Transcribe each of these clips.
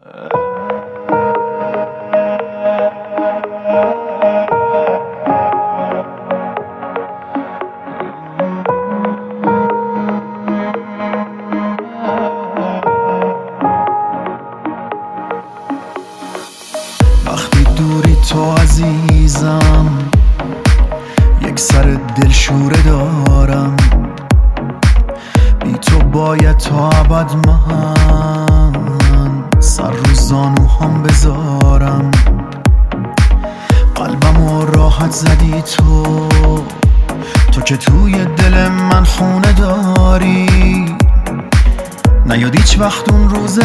وقتی دوری تو عزیزم، یک سر دلشوره دارم. بی تو باید تا ابد من سر رو زانوهام بذارم. قلبمو راحت زدی تو که توی دل من خونه داری. نیاد هیچ وقت اون روز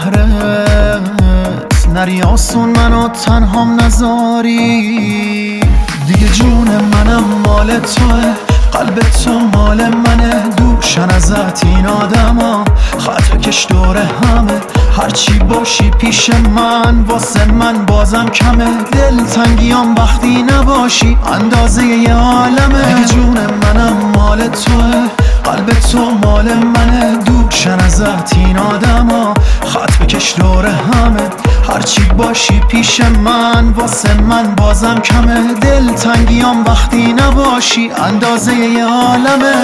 قهرت، نری آسون منو تنهام نذاری. دیگه جون منم مال توه، قلب تو مال منه. دوشن ازت این آدما، خط کش دور همه. هرچی باشی پیش من واسه من بازم کمه. دل تنگیام وقتی نباشی اندازه یه عالمه. دیگه جون منم مال توه، قلب تو مال منه. دوشن ازت این آدما، خط بکش دور همه. هرچی باشی پیش من واسه من بازم کمه. دل تنگیام وقتی نباشی اندازه یه عالمه.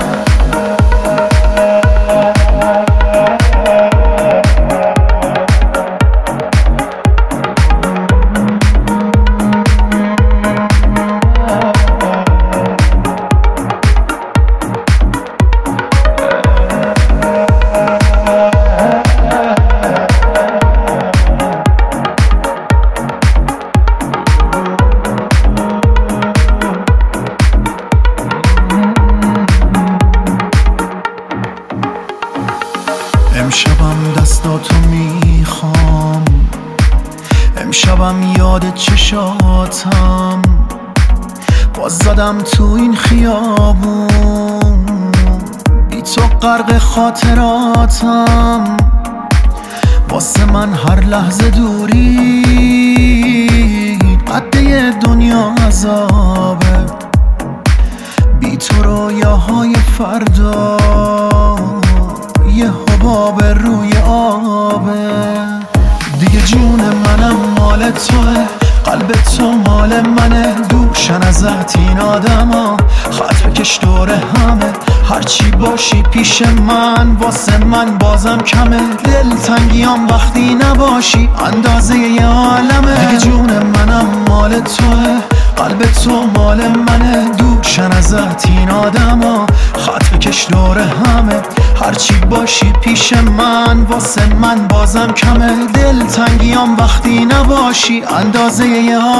امشبم دستاتو میخوام، امشبم یاد چشاتم. باز زدم تو این خیابون، بی تو غرق خاطراتم. واسه من هر لحظه دوری قده دنیا عذابه. بی تو رویاهای فردا یه حباب روی آبه. دیگه جون منم مال توه، قلب تو مال منه. دوشن ازت این آدما، خط بکش دور همه. هرچی باشی پیش من واسه من بازم کمه. دل تنگیام وقتی نباشی اندازه یه عالمه. دیگه جون منم مال توه، قلب تو مال منه. دوشن ازت این آدما، خط بکش دور همه. هرچی باشی پیش من واسه من بازم کمه. دل تنگیام وقتی نباشی اندازه یه